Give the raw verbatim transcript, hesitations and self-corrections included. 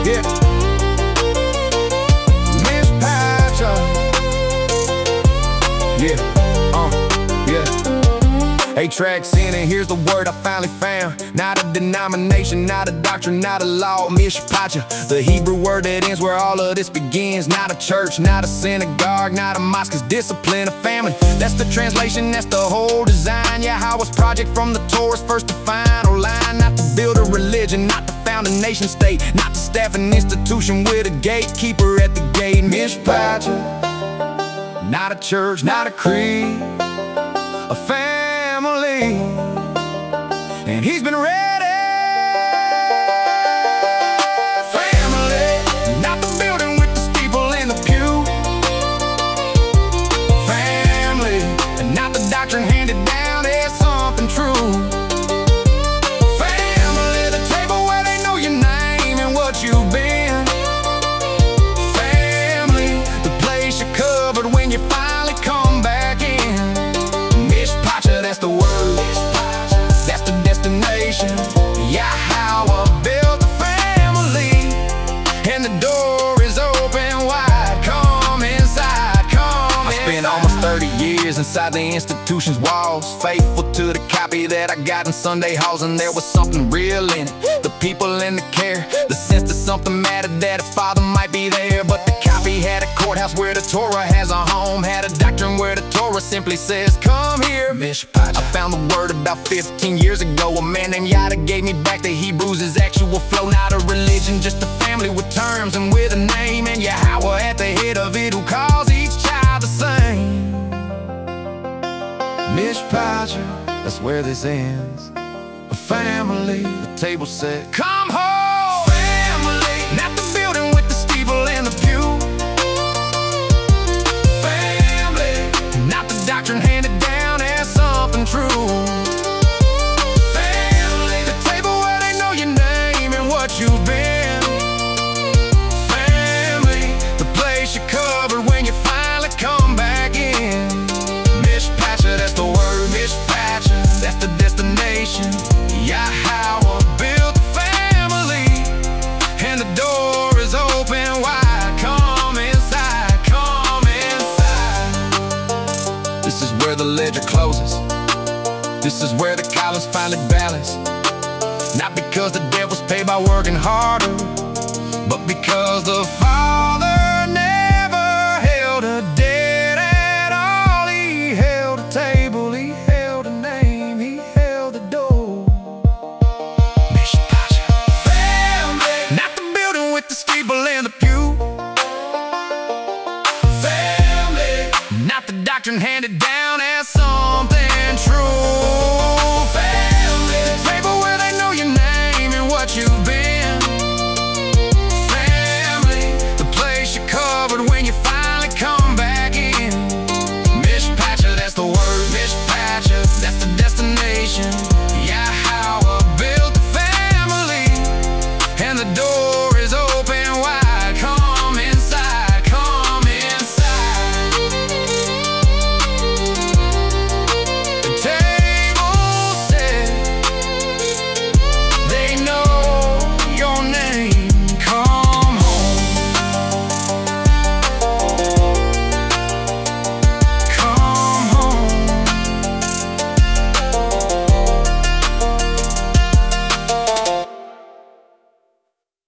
Yeah. Miss Pacha. Yeah, uh, yeah. Eight tracks in and here's the word I finally found. Not a denomination, not a doctrine, not a law. Mishpacha, the Hebrew word that ends where all of this begins. Not a church, not a synagogue, not a mosque. It's discipline, a family. That's the translation, that's the whole design. Yahweh's project from the Torah's first to final line. Not to build a religion, not to found a nation state, not to staff an institution with a gatekeeper at the gate. Mishpacha, not a church, not a creed, a family, and he's been ready. Family, not the building with the steeple and the pew. Family, and not the doctrine handed down, there's something true. Family, the table where they know your name and what you've been. Family, the place you're covered when you finally come back in. Mishpacha, that's the word, that's the destination. Yahweh built a family, and the door is open wide. Come inside, come inside. I spent almost thirty years inside the institution's walls, faithful to the copy that I got in Sunday halls. And there was something real in it, the people and the care, the sense that something mattered, that a father might be there. But the copy had a courthouse where the Torah has a home, had a doctrine where the Torah simply says, come here. Mishpacha. I found the word about fifteen years ago. A man named Yada gave me back the Hebrews' actual flow. Not a religion, just a family with terms and with a name. And Yahweh at the head of it, who calls each child the same. Mishpacha, that's where this ends. A family, the table set, come home. Family, not the building with the steeple and the pew. Family, not the doctrine handed down as something true. Family, the table where they know your name and what you've been. Family, the place you're covered when you finally come back in. Mishpacha, that's the word, Mishpacha, that's the destination. Yahweh built a family, and the door is open wide. Come inside, come inside. This is where the ledger closes. This is where the columns finally balance. Not because the devil's paid by working harder, but because the Father never held a debt at all. He held a table, he held a name, he held the door. Mishpacha. Family, not the building with the steeple and the pew. Family, not the doctrine handed down as something true. Family, the table where they know your name and what you've been. Family, the place you're covered when you finally come back in. Mishpacha, that's the word, Mishpacha, that's the destination. Yahweh built the family, and the door